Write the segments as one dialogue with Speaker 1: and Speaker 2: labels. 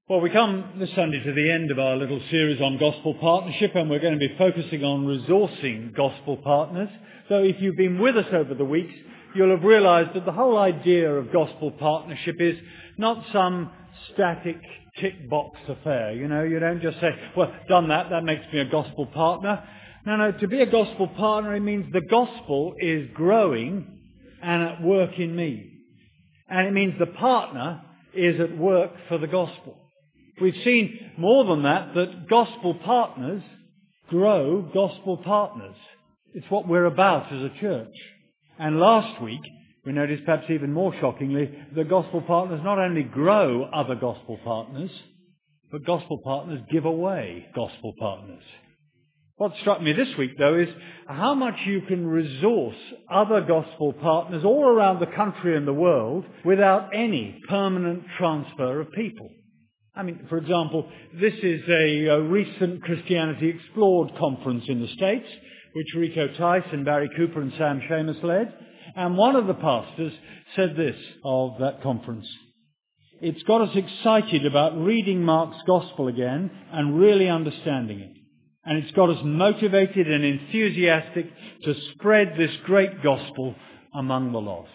Speaker 1: Well, we come this Sunday to the end of our little series on gospel partnership, and we're going to be focusing on resourcing gospel partners. So if you've been with us over the weeks, you'll have realised that the whole idea of gospel partnership is not some static tick box affair. You know, you don't just say, well, done that makes me a gospel partner. No, to be a gospel partner, it means the gospel is growing and at work in me. And it means the partner is at work for the gospel. We've seen more than that gospel partners grow gospel partners. It's what we're about as a church. And last week, we noticed perhaps even more shockingly, that gospel partners not only grow other gospel partners, but gospel partners give away gospel partners. What struck me this week, though, is how much you can resource other gospel partners all around the country and the world without any permanent transfer of people. I mean, for example, this is a recent Christianity Explored conference in the States, which Rico Tice and Barry Cooper and Sam Seamus led. And one of the pastors said this of that conference: "It's got us excited about reading Mark's Gospel again and really understanding it. And it's got us motivated and enthusiastic to spread this great gospel among the lost."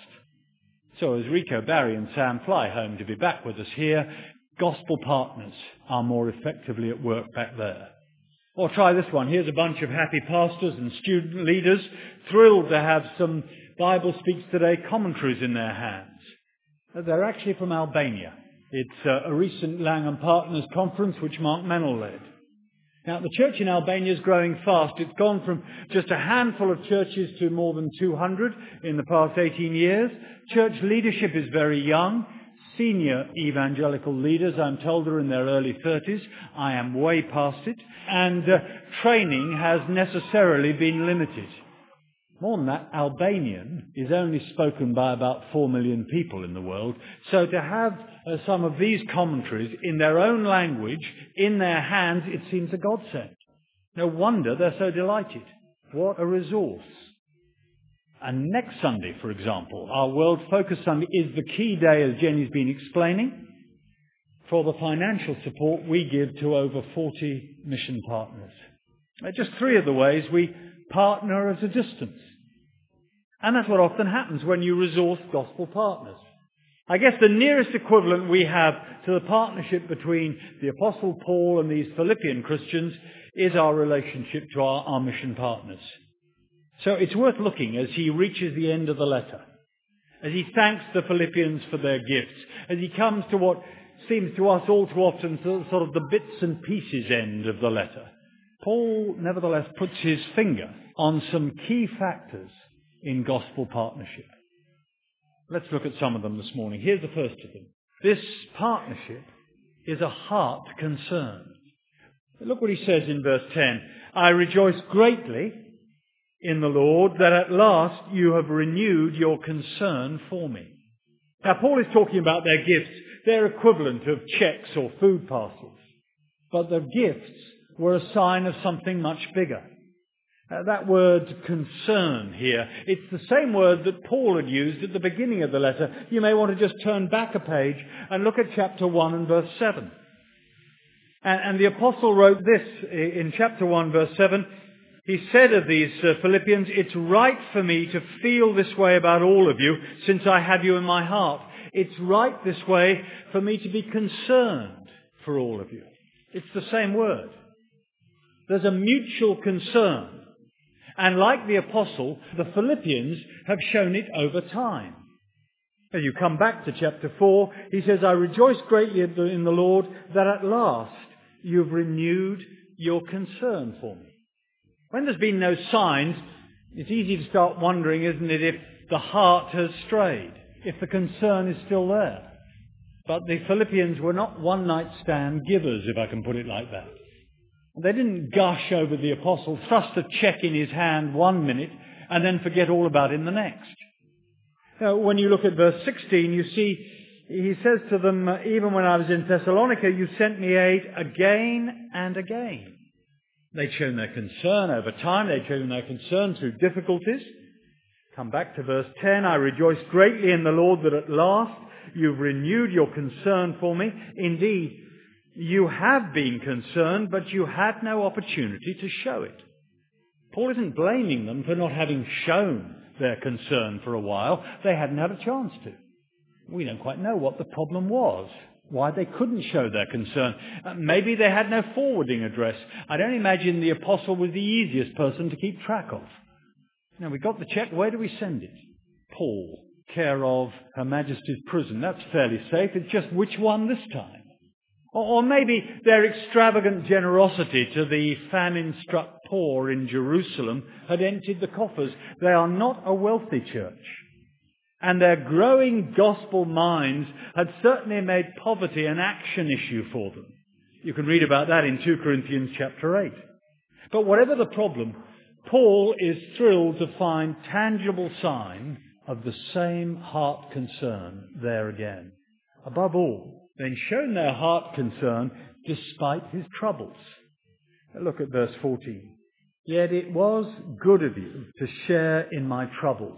Speaker 1: So as Rico, Barry and Sam fly home to be back with us here, gospel partners are more effectively at work back there. Or try this one. Here's a bunch of happy pastors and student leaders thrilled to have some Bible Speaks Today commentaries in their hands. They're actually from Albania. It's a recent Langham Partners conference which Mark Mennell led. Now, the church in Albania is growing fast. It's gone from just a handful of churches to more than 200 in the past 18 years. Church leadership is very young. Senior evangelical leaders, I'm told, are in their early 30s. I am way past it. And training has necessarily been limited. More than that, Albanian is only spoken by about 4 million people in the world. So to have some of these commentaries in their own language, in their hands, it seems a godsend. No wonder they're so delighted. What a resource. And next Sunday, for example, our World Focus Sunday is the key day, as Jenny's been explaining, for the financial support we give to over 40 mission partners. Just 3 of the ways we partner at a distance. And that's what often happens when you resource gospel partners. I guess the nearest equivalent we have to the partnership between the Apostle Paul and these Philippian Christians is our relationship to our mission partners. So it's worth looking as he reaches the end of the letter, as he thanks the Philippians for their gifts, as he comes to what seems to us all too often sort of the bits and pieces end of the letter. Paul nevertheless puts his finger on some key factors in gospel partnership. Let's look at some of them this morning. Here's the first of them. This partnership is a heart concern. Look what he says in verse 10. "I rejoice greatly in the Lord that at last you have renewed your concern for me." Now, Paul is talking about their gifts, their equivalent of checks or food parcels. But the gifts were a sign of something much bigger. That word concern here, it's the same word that Paul had used at the beginning of the letter. You may want to just turn back a page and look at chapter 1 and verse 7. And the apostle wrote this in chapter 1, verse 7. He said of these Philippians, "It's right for me to feel this way about all of you, since I have you in my heart. It's right this way for me to be concerned for all of you." It's the same word. There's a mutual concern. And like the apostle, the Philippians have shown it over time. As you come back to chapter 4, he says, "I rejoice greatly in the Lord that at last you've renewed your concern for me." When there's been no signs, it's easy to start wondering, isn't it, if the heart has strayed, if the concern is still there. But the Philippians were not one-night stand givers, if I can put it like that. They didn't gush over the apostle, thrust a check in his hand one minute, and then forget all about him the next. Now, when you look at verse 16, you see he says to them, "Even when I was in Thessalonica, you sent me aid again and again." They'd shown their concern over time. They'd shown their concern through difficulties. Come back to verse 10. "I rejoice greatly in the Lord that at last you've renewed your concern for me. Indeed, You have been concerned, but you had no opportunity to show it. Paul isn't blaming them for not having shown their concern for a while. They hadn't had a chance to. We don't quite know what the problem was, why they couldn't show their concern. Maybe they had no forwarding address. I don't imagine the apostle was the easiest person to keep track of. Now, we got the check. Where do we send it? Paul, care of Her Majesty's Prison. That's fairly safe. It's just which one this time? Or maybe their extravagant generosity to the famine-struck poor in Jerusalem had emptied the coffers. They are not a wealthy church. And their growing gospel minds had certainly made poverty an action issue for them. You can read about that in 2 Corinthians chapter 8. But whatever the problem, Paul is thrilled to find tangible sign of the same heart concern there again. Above all, they've shown their heart concern despite his troubles. Look at verse 14. Yet it was good of you to share in my troubles.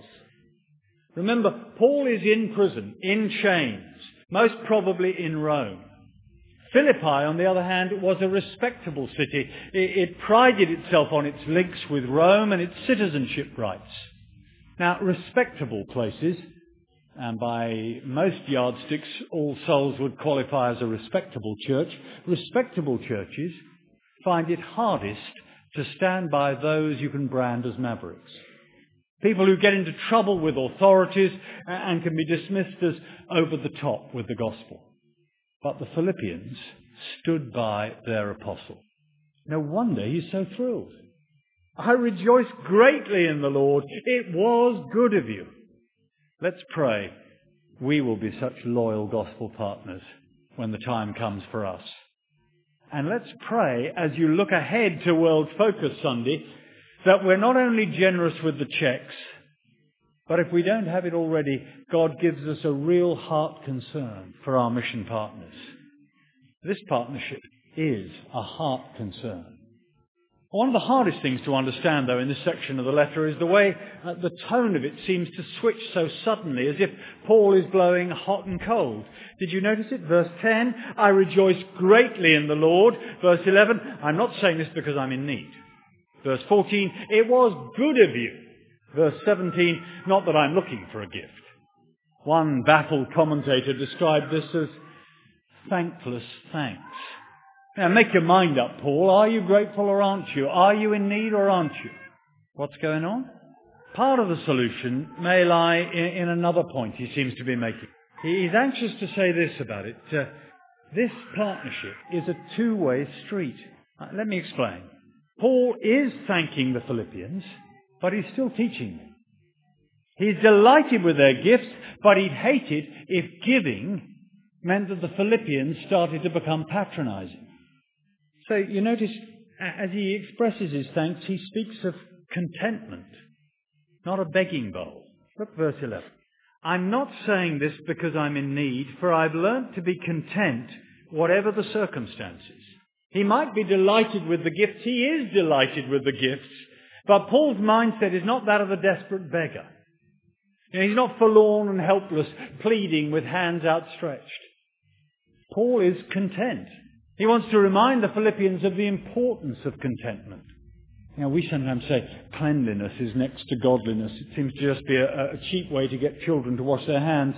Speaker 1: Remember, Paul is in prison, in chains, most probably in Rome. Philippi, on the other hand, was a respectable city. It prided itself on its links with Rome and its citizenship rights. Now, respectable places, and by most yardsticks, All Souls would qualify as a respectable church. Respectable churches find it hardest to stand by those you can brand as mavericks. People who get into trouble with authorities and can be dismissed as over the top with the gospel. But the Philippians stood by their apostle. No wonder he's so thrilled. I rejoice greatly in the Lord. It was good of you. Let's pray we will be such loyal gospel partners when the time comes for us. And let's pray as you look ahead to World Focus Sunday that we're not only generous with the checks, but if we don't have it already, God gives us a real heart concern for our mission partners. This partnership is a heart concern. One of the hardest things to understand, though, in this section of the letter is the way the tone of it seems to switch so suddenly, as if Paul is blowing hot and cold. Did you notice it? Verse 10, I rejoice greatly in the Lord. Verse 11, I'm not saying this because I'm in need. Verse 14, it was good of you. Verse 17, not that I'm looking for a gift. One baffled commentator described this as thankless thanks. Now make your mind up, Paul. Are you grateful or aren't you? Are you in need or aren't you? What's going on? Part of the solution may lie in another point he seems to be making. He's anxious to say this about it. This partnership is a two-way street. Let me explain. Paul is thanking the Philippians, but he's still teaching them. He's delighted with their gifts, but he'd hate it if giving meant that the Philippians started to become patronizing. So you notice, as he expresses his thanks, he speaks of contentment, not a begging bowl. Look, verse 11. I'm not saying this because I'm in need, for I've learnt to be content whatever the circumstances. He might be delighted with the gifts. He is delighted with the gifts. But Paul's mindset is not that of a desperate beggar. He's not forlorn and helpless, pleading with hands outstretched. Paul is content. He wants to remind the Philippians of the importance of contentment. We sometimes say cleanliness is next to godliness. It seems to just be a cheap way to get children to wash their hands.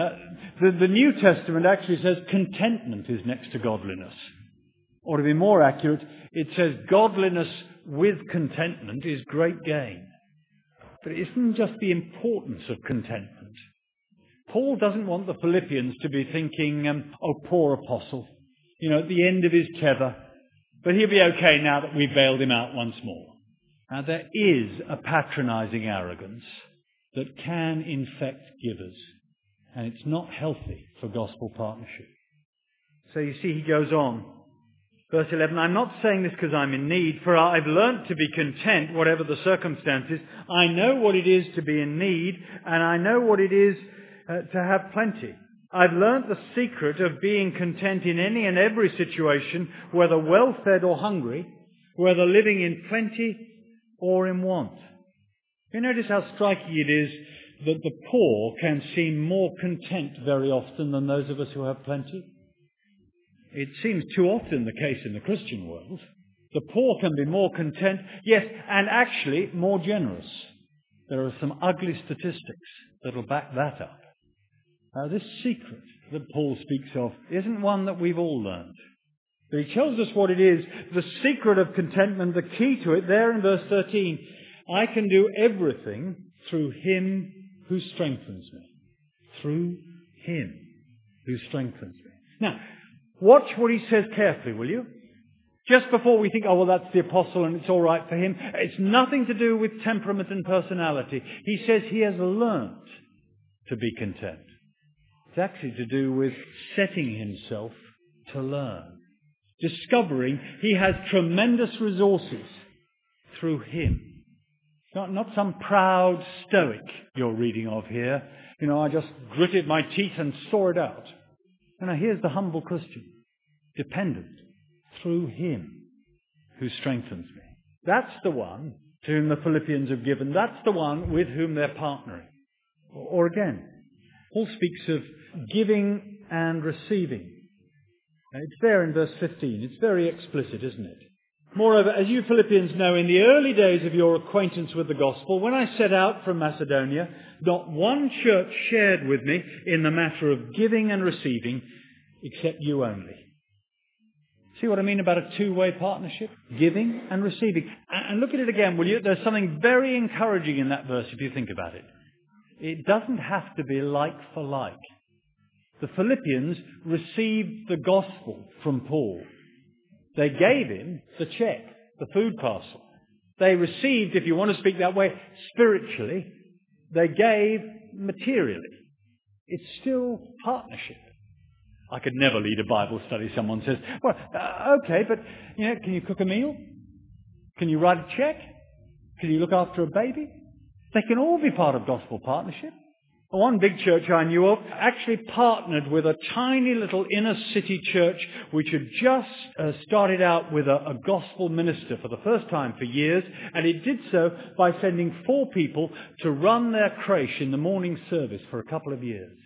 Speaker 1: The New Testament actually says contentment is next to godliness. Or to be more accurate, it says godliness with contentment is great gain. But it isn't just the importance of contentment. Paul doesn't want the Philippians to be thinking, oh, poor apostle, at the end of his tether, but he'll be okay now that we bailed him out once more. Now, there is a patronizing arrogance that can infect givers, and it's not healthy for gospel partnership. So you see, he goes on. Verse 11, I'm not saying this because I'm in need, for I've learnt to be content, whatever the circumstances. I know what it is to be in need, and I know what it is to have plenty. I've learnt the secret of being content in any and every situation, whether well-fed or hungry, whether living in plenty or in want. You notice how striking it is that the poor can seem more content very often than those of us who have plenty? It seems too often the case in the Christian world. The poor can be more content, yes, and actually more generous. There are some ugly statistics that will back that up. This secret that Paul speaks of isn't one that we've all learned. But he tells us what it is, the secret of contentment, the key to it, there in verse 13. I can do everything through him who strengthens me. Through him who strengthens me. Now, watch what he says carefully, will you? Just before we think, oh, well, that's the apostle and it's all right for him. It's nothing to do with temperament and personality. He says he has learnt to be content. It's actually to do with setting himself to learn. Discovering he has tremendous resources through him. Not some proud stoic you're reading of here. I just gritted my teeth and saw it out. No, here's the humble Christian. Dependent through him who strengthens me. That's the one to whom the Philippians have given. That's the one with whom they're partnering. Or again, Paul speaks of giving and receiving. It's there in verse 15. It's very explicit, isn't it? Moreover, as you Philippians know, in the early days of your acquaintance with the gospel, when I set out from Macedonia, not one church shared with me in the matter of giving and receiving, except you only. See what I mean about a two-way partnership? Giving and receiving. And look at it again, will you? There's something very encouraging in that verse if you think about it. It doesn't have to be like for like. The Philippians received the gospel from Paul. They gave him the check, the food parcel. They received, if you want to speak that way, spiritually. They gave materially. It's still partnership. I could never lead a Bible study. Someone says, well, okay, but, can you cook a meal? Can you write a check? Can you look after a baby? They can all be part of gospel partnership. One big church I knew of actually partnered with a tiny little inner city church which had just started out with a gospel minister for the first time for years, and it did so by sending 4 people to run their creche in the morning service for a couple of years.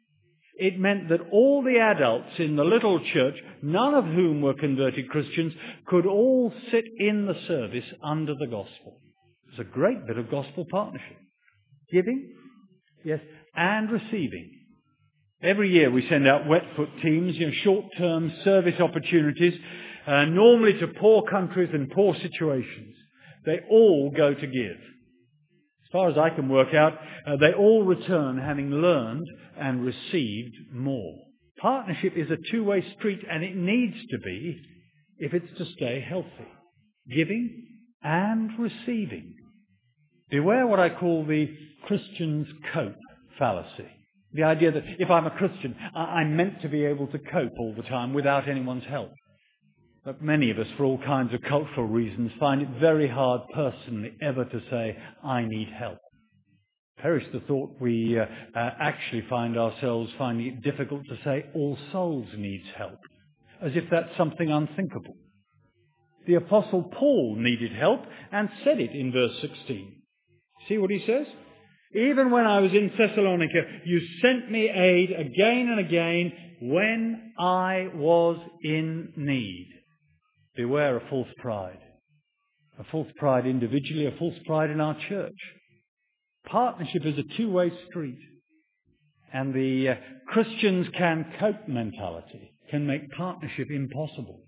Speaker 1: It meant that all the adults in the little church, none of whom were converted Christians, could all sit in the service under the gospel. It was a great bit of gospel partnership. Giving, yes, and receiving. Every year we send out wet foot teams, short-term service opportunities, normally to poor countries and poor situations. They all go to give. As far as I can work out, they all return having learned and received more. Partnership is a two-way street, and it needs to be if it's to stay healthy. Giving and receiving. Beware what I call the Christian's cope fallacy. The idea that if I'm a Christian, I'm meant to be able to cope all the time without anyone's help. But many of us, for all kinds of cultural reasons, find it very hard personally ever to say, I need help. Perish the thought we actually find ourselves finding it difficult to say all souls needs help, as if that's something unthinkable. The Apostle Paul needed help and said it in verse 16. See what he says? Even when I was in Thessalonica, you sent me aid again and again when I was in need. Beware of false pride. A false pride individually, a false pride in our church. Partnership is a two-way street. And the Christians can cope mentality can make partnership impossible.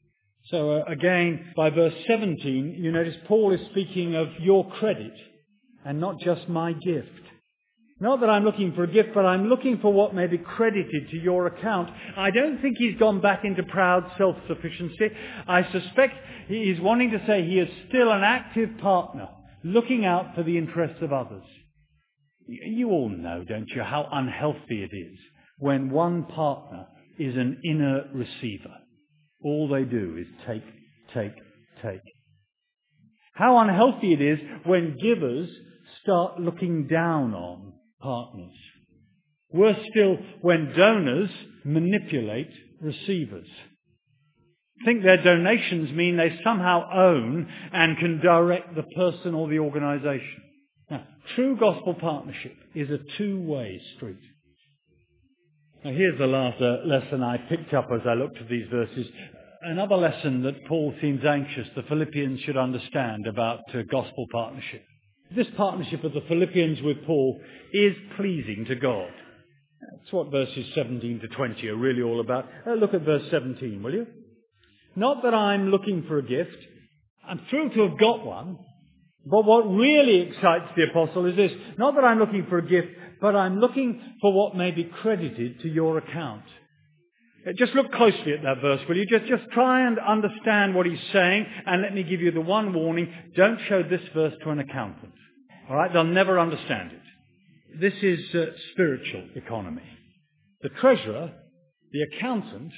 Speaker 1: So again, by verse 17, you notice Paul is speaking of your credit and not just my gift. Not that I'm looking for a gift, but I'm looking for what may be credited to your account. I don't think he's gone back into proud self-sufficiency. I suspect he is wanting to say he is still an active partner, looking out for the interests of others. You all know, don't you, how unhealthy it is when one partner is an inner receiver. All they do is take, take, take. How unhealthy it is when givers start looking down on partners. Worse still, when donors manipulate receivers. Think their donations mean they somehow own and can direct the person or the organization. Now, true gospel partnership is a two-way street. Now here's the last lesson I picked up as I looked at these verses. Another lesson that Paul seems anxious the Philippians should understand about gospel partnership. This partnership of the Philippians with Paul is pleasing to God. That's what verses 17 to 20 are really all about. Look at verse 17, will you? Not that I'm looking for a gift. I'm thrilled to have got one. But what really excites the apostle is this. Not that I'm looking for a gift, but I'm looking for what may be credited to your account. Just look closely at that verse, will you? Just try and understand what he's saying, and let me give you the one warning. Don't show this verse to an accountant. All right? They'll never understand it. This is spiritual economy. The treasurer, the accountant,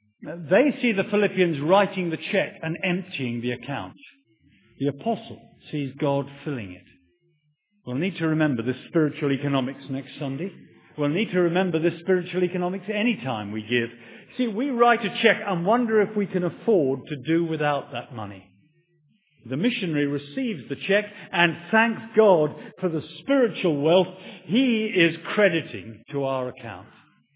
Speaker 1: they see the Philippians writing the check and emptying the account. The apostle sees God filling it. We'll need to remember this spiritual economics next Sunday. We'll need to remember this spiritual economics any time we give. See, we write a check and wonder if we can afford to do without that money. The missionary receives the check and thanks God for the spiritual wealth he is crediting to our account.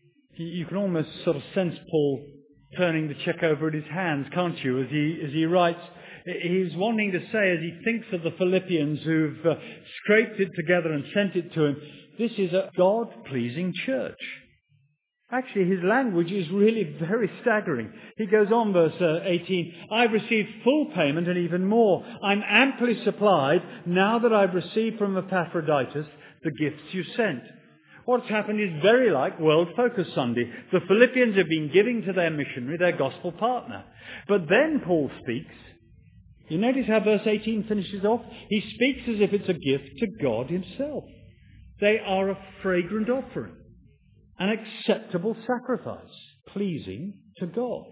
Speaker 1: You can almost sort of sense Paul turning the check over in his hands, can't you, as he writes. He's wanting to say, as he thinks of the Philippians who've scraped it together and sent it to him, this is a God-pleasing church. Actually, his language is really very staggering. He goes on, verse 18, I've received full payment and even more. I'm amply supplied now that I've received from Epaphroditus the gifts you sent. What's happened is very like World Focus Sunday. The Philippians have been giving to their missionary, their gospel partner. But then Paul speaks. You notice how verse 18 finishes off? He speaks as if it's a gift to God himself. They are a fragrant offering, an acceptable sacrifice, pleasing to God.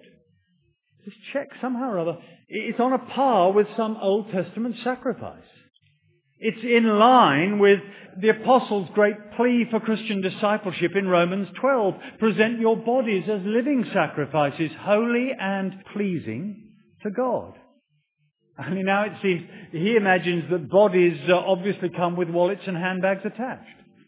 Speaker 1: This check, somehow or other, it's on a par with some Old Testament sacrifice. It's in line with the Apostles' great plea for Christian discipleship in Romans 12. Present your bodies as living sacrifices, holy and pleasing to God. Only now it seems he imagines that bodies obviously come with wallets and handbags attached.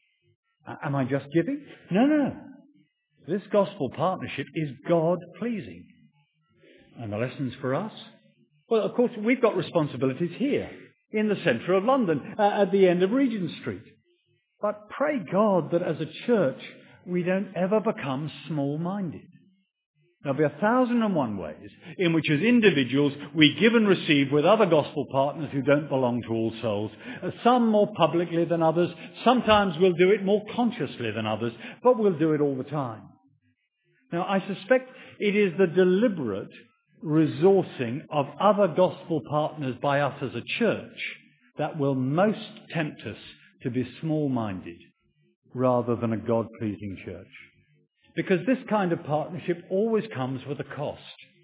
Speaker 1: Am I just giving? No. This gospel partnership is God-pleasing. And the lessons for us? Well, of course, we've got responsibilities here in the centre of London, at the end of Regent Street. But pray God that as a church, we don't ever become small-minded. There'll be 1,001 ways in which as individuals we give and receive with other gospel partners who don't belong to All Souls. Some more publicly than others. Sometimes we'll do it more consciously than others, but we'll do it all the time. Now, I suspect it is the deliberate resourcing of other gospel partners by us as a church that will most tempt us to be small-minded rather than a God-pleasing church. Because this kind of partnership always comes with a cost.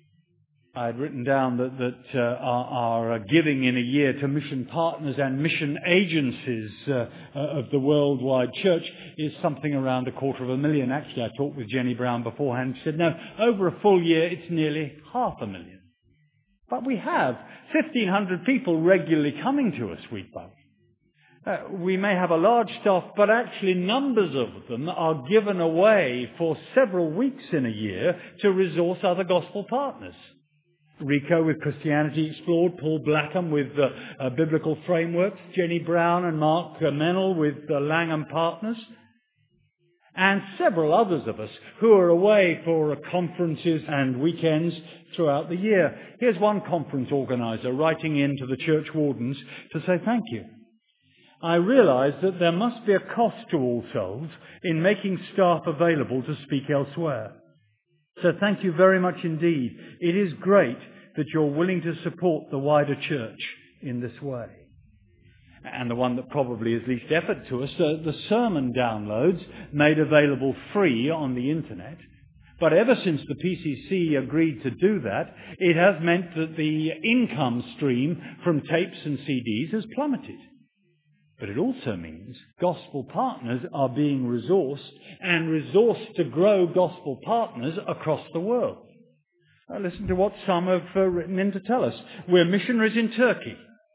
Speaker 1: I had written down that our giving in a year to mission partners and mission agencies of the worldwide church is something around $250,000. Actually, I talked with Jenny Brown beforehand. She said, no, over a full year, it's nearly $500,000. But we have 1,500 people regularly coming to us week by week. We may have a large staff, but actually numbers of them are given away for several weeks in a year to resource other gospel partners. Rico with Christianity Explored, Paul Blackham with Biblical Frameworks, Jenny Brown and Mark Mennel with Langham Partners, and several others of us who are away for conferences and weekends throughout the year. Here's one conference organizer writing in to the church wardens to say thank you. I realise that there must be a cost to All Souls in making staff available to speak elsewhere. So thank you very much indeed. It is great that you're willing to support the wider church in this way. And the one that probably is least effort to us, the sermon downloads made available free on the internet. But ever since the PCC agreed to do that, it has meant that the income stream from tapes and CDs has plummeted. But it also means gospel partners are being resourced and resourced to grow gospel partners across the world. Now listen to what some have written in to tell us. We're missionaries in Turkey.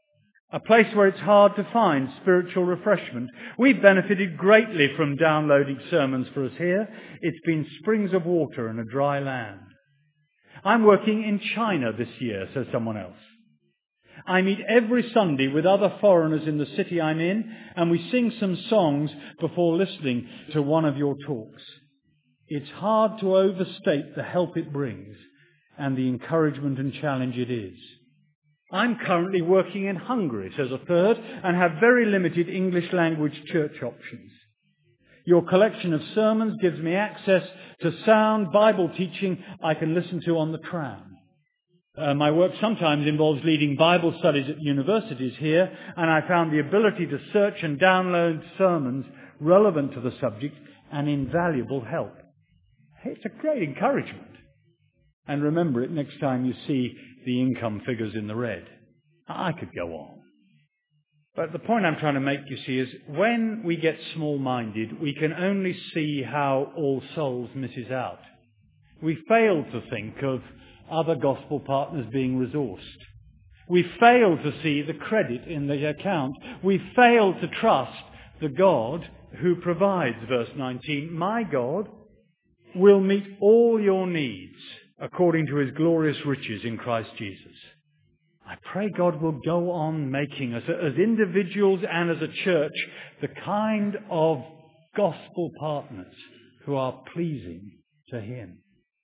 Speaker 1: a place where it's hard to find spiritual refreshment. We've benefited greatly from downloading sermons for us here. It's been springs of water in a dry land. I'm working in China this year, says someone else. I meet every Sunday with other foreigners in the city I'm in, and we sing some songs before listening to one of your talks. It's hard to overstate the help it brings and the encouragement and challenge it is. I'm currently working in Hungary, says a third, and have very limited English language church options. Your collection of sermons gives me access to sound Bible teaching I can listen to on the tram. My work sometimes involves leading Bible studies at universities here, and I found the ability to search and download sermons relevant to the subject an invaluable help. It's a great encouragement. And remember it next time you see the income figures in the red. I could go on. But the point I'm trying to make, you see, is when we get small-minded, we can only see how All Souls misses out. We fail to think of other gospel partners being resourced. We fail to see the credit in the account. We fail to trust the God who provides. Verse 19, my God will meet all your needs according to his glorious riches in Christ Jesus. I pray God will go on making us, as individuals and as a church, the kind of gospel partners who are pleasing to him.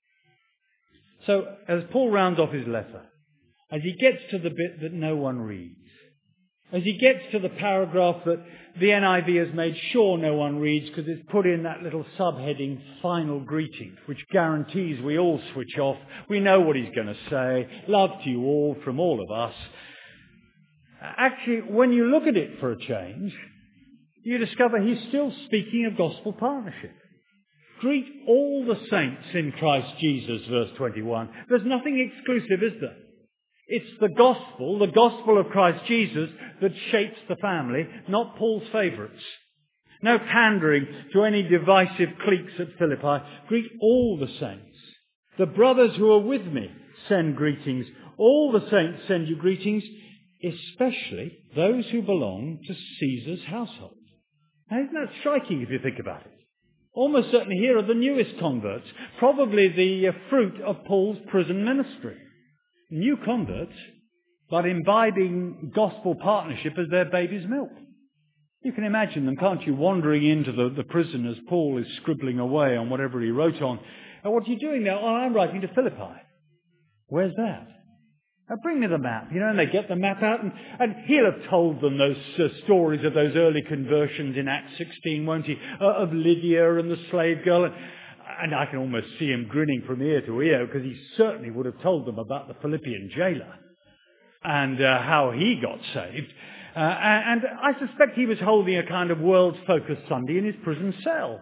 Speaker 1: So, as Paul rounds off his letter, as he gets to the bit that no one reads, as he gets to the paragraph that the NIV has made sure no one reads because it's put in that little subheading, final greeting, which guarantees we all switch off. We know what he's going to say. Love to you all from all of us. Actually, when you look at it for a change, you discover he's still speaking of gospel partnership. Greet all the saints in Christ Jesus, verse 21. There's nothing exclusive, is there? It's the gospel of Christ Jesus, that shapes the family, not Paul's favourites. No pandering to any divisive cliques at Philippi. Greet all the saints. The brothers who are with me send greetings. All the saints send you greetings, especially those who belong to Caesar's household. Now, isn't that striking if you think about it? Almost certainly here are the newest converts, probably the fruit of Paul's prison ministry. New converts, but imbibing gospel partnership as their baby's milk. You can imagine them, can't you, wandering into the prison as Paul is scribbling away on whatever he wrote on. And what are you doing now? Oh, I'm writing to Philippi. Where's that? Bring me the map, and they get the map out, and he'll have told them those stories of those early conversions in Acts 16, won't he? Of Lydia and the slave girl, and I can almost see him grinning from ear to ear, because he certainly would have told them about the Philippian jailer, and how he got saved. And I suspect he was holding a kind of world-focused Sunday in his prison cell.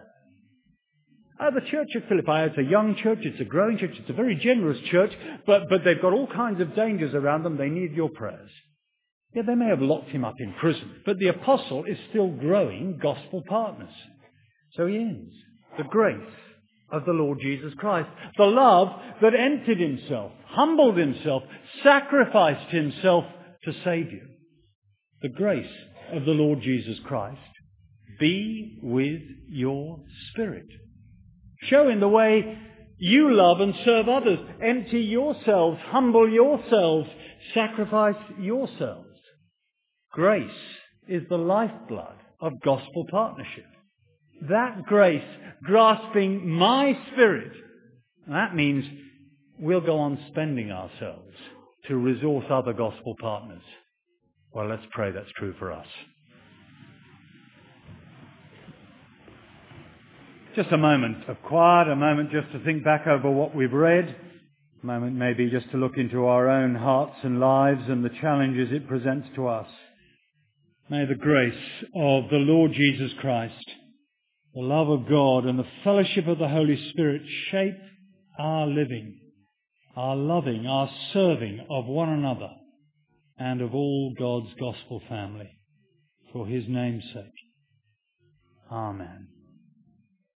Speaker 1: The church of Philippi, it's a young church, it's a growing church, it's a very generous church, but they've got all kinds of dangers around them. They need your prayers. Yeah, they may have locked him up in prison, but the apostle is still growing gospel partners. So he ends. The grace of the Lord Jesus Christ. The love that emptied himself, humbled himself, sacrificed himself to save you. The grace of the Lord Jesus Christ be with your spirit. Show in the way you love and serve others. Empty yourselves, humble yourselves, sacrifice yourselves. Grace is the lifeblood of gospel partnership. That grace grasping my spirit, that means we'll go on spending ourselves to resource other gospel partners. Well, let's pray that's true for us. Just a moment of quiet, a moment just to think back over what we've read, a moment maybe just to look into our own hearts and lives and the challenges it presents to us. May the grace of the Lord Jesus Christ, the love of God and the fellowship of the Holy Spirit shape our living, our loving, our serving of one another and of all God's gospel family for his name's sake. Amen.